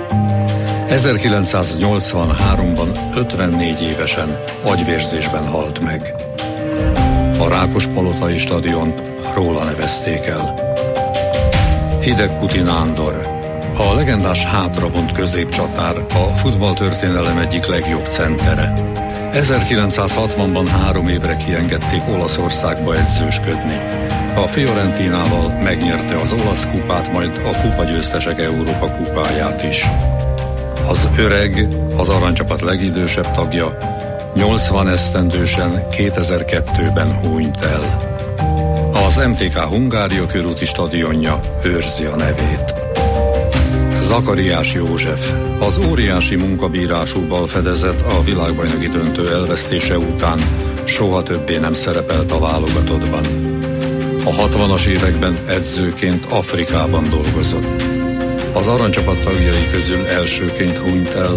S15: ezerkilencszáznyolcvanháromban ötvennégy évesen agyvérzésben halt meg. A Rákospalotai stadiont róla nevezték el. Hidegkuti Nándor, a legendás hátravont középcsatár, a futballtörténelem egyik legjobb centere. ezerkilencszázhatvanban három évre kiengedték Olaszországba edzősködni. A Fiorentinával megnyerte az olasz kupát, majd a kupagyőztesek Európa kupáját is. Az öreg, az aranycsapat legidősebb tagja, nyolcvan esztendősen kétezer-kettőben hunyt el. Az em té ká Hungária körúti stadionja őrzi a nevét. Zakariás József, az óriási munkabírású balfedezet a világbajnoki döntő elvesztése után soha többé nem szerepelt a válogatottban. A hatvanas években edzőként Afrikában dolgozott. Az aranycsapat tagjai közül elsőként hunyt el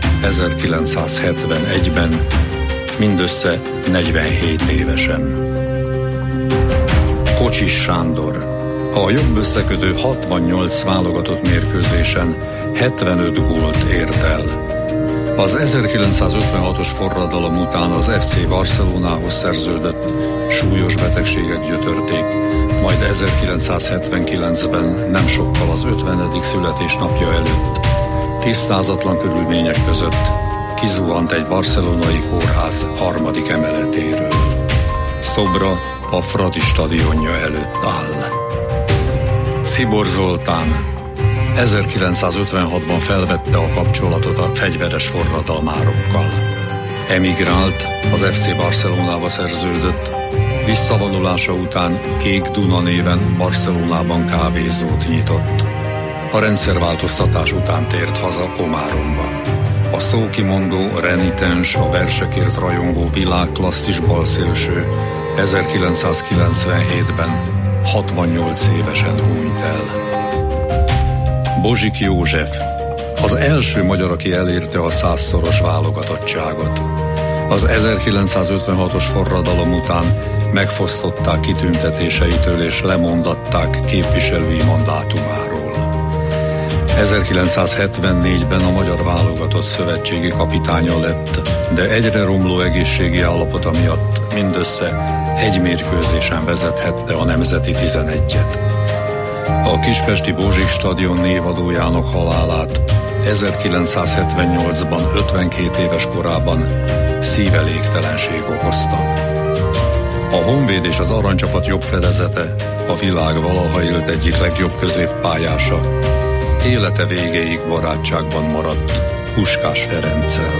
S15: ezerkilencszázhetvenegyben, mindössze negyvenhét évesen. Kocsis Sándor, a jobb összekötő hatvannyolc válogatott mérkőzésen hetvenöt gólt ért el. Az ezerkilencszázötvenhatos forradalom után az ef cé Barcelonához szerződött, súlyos betegségek gyötörték, majd ezerkilencszázhetvenkilencben nem sokkal az ötvenedik születésnapja előtt tisztázatlan körülmények között kizuhant egy barcelonai kórház harmadik emeletéről. Szobra a Fradi stadionja előtt áll. Czibor Zoltán, ezerkilencszázötvenhatban felvette a kapcsolatot a fegyveres forradalmárokkal. Emigrált, az ef cé Barcelonába szerződött, visszavonulása után Kék Duna néven Barcelonában kávézót nyitott. A rendszerváltoztatás után tért haza Komáromba. A szókimondó, renitens, a versekért rajongó világklasszis balszélső ezerkilencszázkilencvenhétben hatvannyolc évesen hunyt el. Bozsik József, az első magyar, aki elérte a százszoros válogatottságot. Az ezerkilencszázötvenhatos forradalom után megfosztották kitüntetéseitől és lemondatták képviselői mandátumáról. ezerkilencszázhetvennégyben a magyar válogatott szövetségi kapitánya lett, de egyre romló egészségi állapota miatt mindössze egy mérkőzésen vezethette a nemzeti tizenegyet. A kispesti Bozsik stadion névadójának halálát ezerkilencszázhetvennyolcban ötvenkét éves korában szívelégtelenség okozta. A Honvéd és az Aranycsapat jobb fedezete, a világ valaha élt egyik legjobb középpályása, élete végéig barátságban maradt Puskás Ferenccel.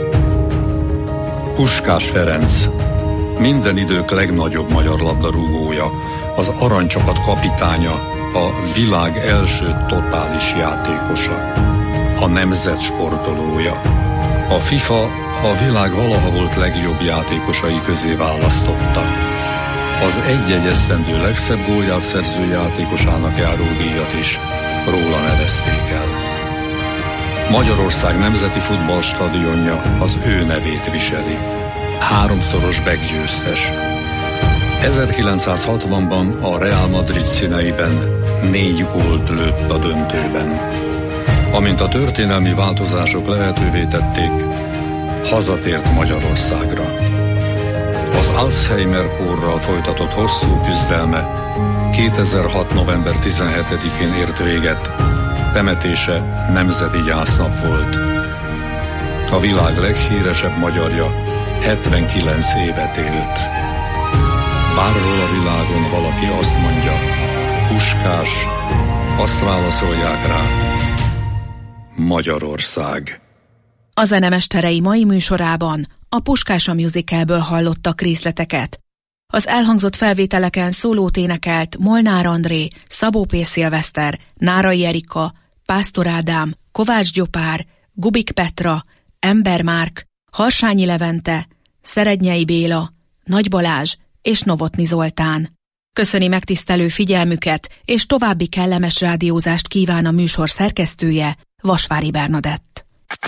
S15: Puskás Ferenc, minden idők legnagyobb magyar labdarúgója, az Aranycsapat kapitánya, a világ első totális játékosa, a nemzet sportolója. A FIFA a világ valaha volt legjobb játékosai közé választotta. Az egy-egy esztendő legszebb gólját szerző játékosának járó díjat is róla nevezték el. Magyarország nemzeti futballstadionja az ő nevét viseli. Háromszoros bek-győztes. ezerkilencszázhatvanban a Real Madrid színeiben négy gólt lőtt a döntőben. Amint a történelmi változások lehetővé tették, hazatért Magyarországra. Az Alzheimer-kórral folytatott hosszú küzdelme kétezer-hat. november tizenhetedikén ért véget, temetése nemzeti gyásznap volt. A világ leghíresebb magyarja hetvenkilenc évet élt. Bárhol a világon valaki azt mondja, Puskás, azt válaszolják rá, Magyarország.
S5: A zenemesterei mai műsorában a Puskás a musicalből hallottak részleteket. Az elhangzott felvételeken szólót énekelt Molnár André, Szabó P. Szilveszter, Nárai Erika, Pásztor Ádám, Kovács Gyopár, Gubik Petra, Ember Márk, Harsányi Levente, Szerednyei Béla, Nagy Balázs és Novotny Zoltán. Köszöni megtisztelő figyelmüket, és további kellemes rádiózást kíván a műsor szerkesztője, Vasvári Bernadett.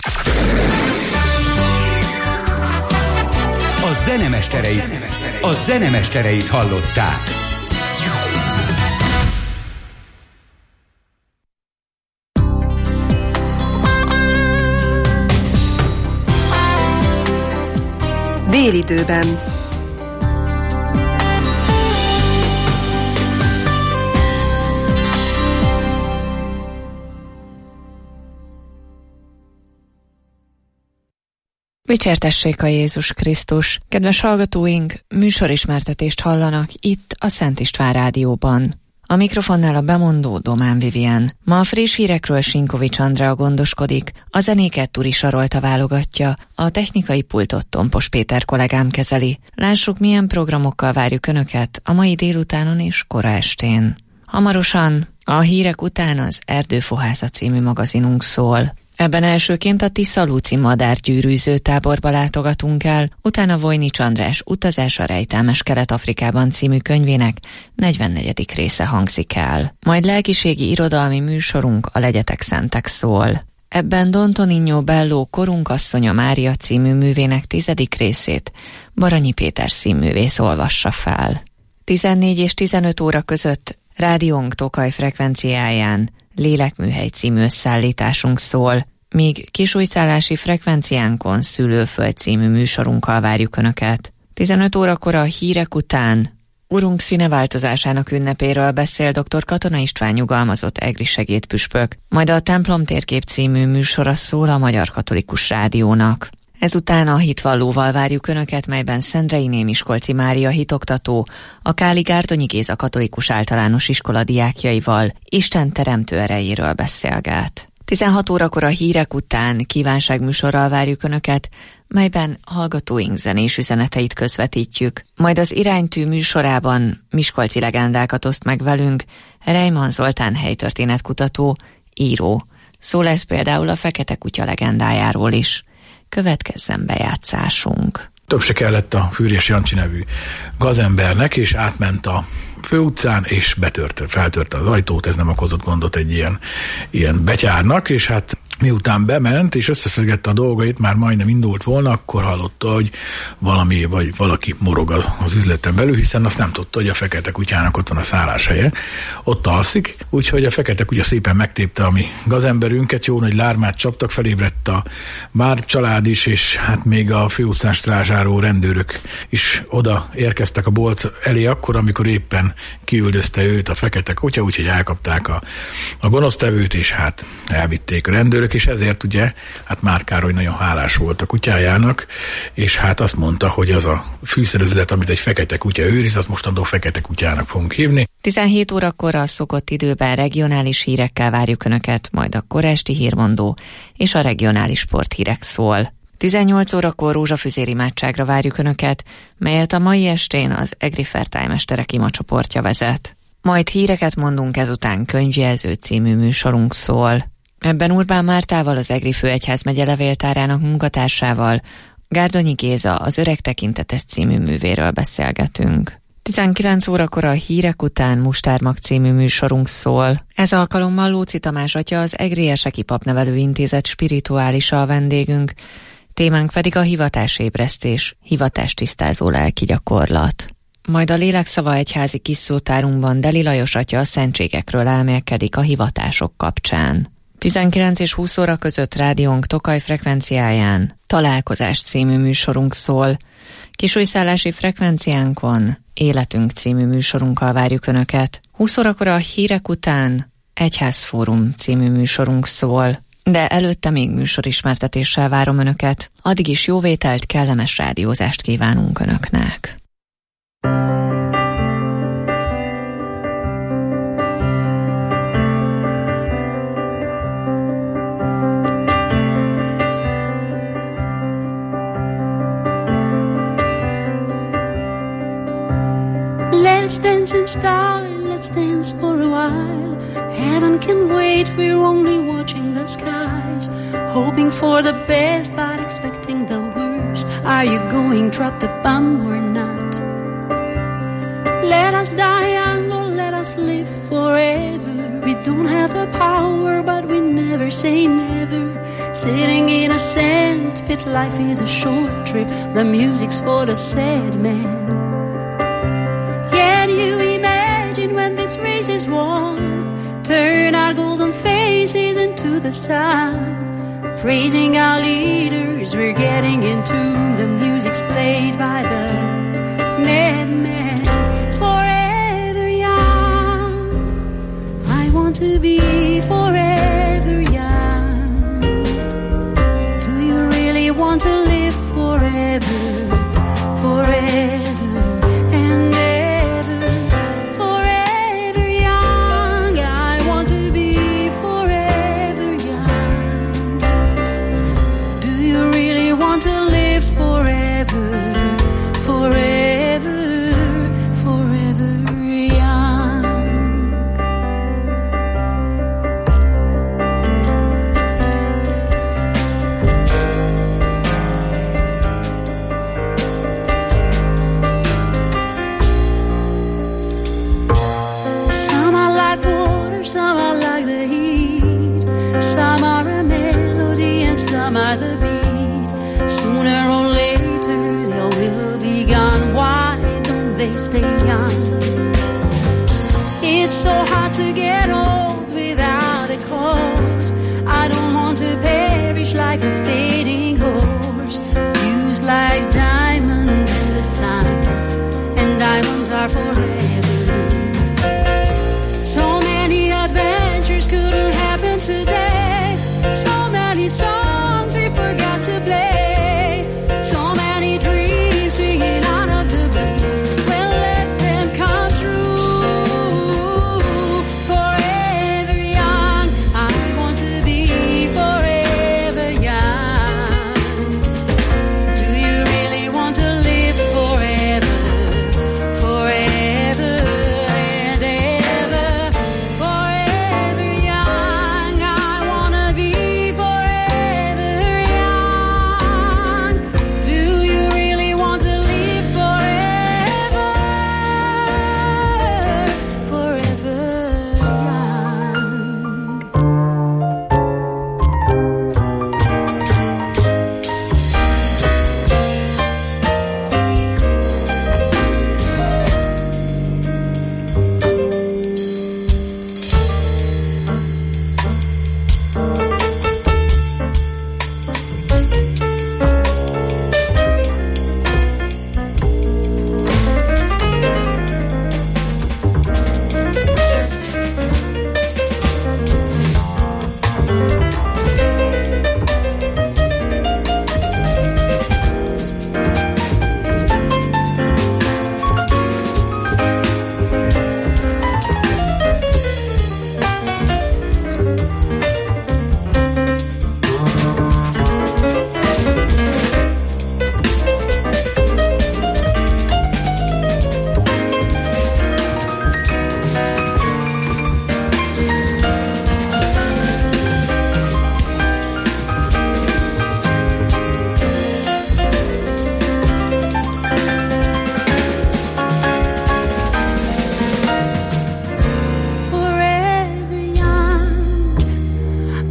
S3: A zenemestereit, a zenemestereit hallották.
S16: Délidőben.
S17: Dicsértessék a Jézus Krisztus! Kedves hallgatóink, műsorismertetést hallanak itt a Szent István Rádióban. A mikrofonnál a bemondó Domán Vivien. Ma a friss hírekről Sinkovics Andrea gondoskodik, a zenéket Turi Sarolta válogatja, a technikai pultot Tompos Péter kollégám kezeli. Lássuk, milyen programokkal várjuk Önöket a mai délutánon és kora estén. Hamarosan a hírek után az Erdőfohásza című magazinunk szól. Ebben elsőként a Tisza-Lúci madárgyűrűző táborba látogatunk el, utána Vojnics András Utazás a rejtelmes Kelet-Afrikában című könyvének negyvennegyedik része hangzik el. Majd lelkiségi irodalmi műsorunk a Legyetek Szentek szól. Ebben Don Tonino Bello Korunkasszonya Mária című művének tizedik részét Baranyi Péter színművész olvassa fel. tizennégy és tizenöt óra között rádiónk Tokaj frekvenciáján Lélekműhely című összeállításunk szól, míg kisújszállási frekvenciánkon Szülőföld című műsorunkkal várjuk Önöket. tizenöt órakor a hírek után Urunk színeváltozásának ünnepéről beszél dr. Katona István nyugalmazott egri segédpüspök, majd a Templom térkép című műsora szól a Magyar Katolikus Rádiónak. Ezután a Hitvallóval várjuk Önöket, melyben Szendrei Némiskolci Mária hitoktató a Káli Gárdonyi Géza Katolikus Általános Iskola diákjaival Isten teremtő erejéről beszélget. tizenhat órakor a hírek után kívánságműsorral várjuk Önöket, melyben hallgatóink zenés üzeneteit közvetítjük. Majd az Iránytű műsorában miskolci legendákat oszt meg velünk Reimann Zoltán helytörténetkutató, író. Szó lesz például a Fekete Kutya legendájáról is. Következzen bejátszásunk.
S16: Több se kellett a Fűrjes Jancsi nevű gazembernek, és átment a főutcán, és betörte, feltörte az ajtót, ez nem okozott gondot egy ilyen, ilyen betyárnak, és hát miután bement, és összeszedgette a dolgait, már majdnem indult volna, akkor hallotta, hogy valami, vagy valaki morog az üzleten belül, hiszen azt nem tudta, hogy a Fekete Kutyának ott van a szálláshelye, ott alszik, úgyhogy a Fekete Kutya szépen megtépte a mi gazemberünket, jó nagy lármát csaptak, felébredt a bár család is, és hát még a főutcán strázsáró rendőrök is oda érkeztek a bolt elé akkor, amikor éppen kiüldözte őt a Fekete Kutya, úgyhogy elkapták a, a gonosztevőt, és hát elvitték a rendőrök, és ezért ugye, hát Már Károly nagyon hálás volt a kutyájának, és hát azt mondta, hogy az a fűszerüzlet, amit egy fekete kutya őriz, azt mostantól Fekete Kutyának fogunk hívni.
S17: tizenhét órakor a szokott időben regionális hírekkel várjuk Önöket, majd a koresti hírmondó és a regionális sporthírek szól. tizennyolc órakor rózsafüzér imádságra várjuk Önöket, melyet a mai estén az Egri Fertálymesterek imacsoportja vezet. Majd híreket mondunk, ezután Könyvjelző című műsorunk szól. Ebben Urbán Mártával, az Egri Főegyházmegye levéltárának munkatársával, Gárdonyi Géza, az Öreg tekintetes című művéről beszélgetünk. tizenkilenc órakor a hírek után Mustármag című műsorunk szól. Ez alkalommal Lóczy Tamás atya, az Egri Erseki Papnevelő Intézet spirituálisa a vendégünk, témánk pedig a hivatásébresztés, hivatástisztázó lelki gyakorlat. Majd a Lélekszava egyházi kis szótárunkban Deli Lajos atya a szentségekről elmélkedik a hivatások kapcsán. tizenkilenc és húsz óra között rádiónk Tokaj frekvenciáján Találkozás című műsorunk szól. Kisújszállási frekvenciánkon Életünk című műsorunkkal várjuk Önöket. húsz órakor a hírek után Egyházfórum című műsorunk szól. De előtte még műsorismertetéssel várom Önöket. Addig is jóvételt, kellemes rádiózást kívánunk Önöknek.
S18: Let's dance in style, let's dance for a while. Heaven can wait, we're only watching the skies, hoping for the best but expecting the worst. Are you going to drop the bomb or not? Let us die young or let us live forever. We don't have the power but we never say never. Sitting in a sandpit, life is a short trip. The music's for the sad man. Can you imagine when this race is won? Turn our golden faces into the sun, praising our leaders, we're getting in tune. The music's played by the madman. Forever young, I want to be forever young. Do you really want to live forever, forever? Stay young. It's so hard to get old without a cause. I don't want to perish like a fading horse, used like diamonds in the sun, and diamonds are forever. So many adventures couldn't happen today, so many songs we forgot to play.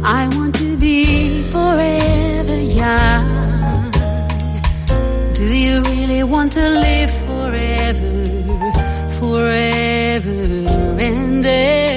S18: I want to be forever young. Do you really want to live forever, forever and ever?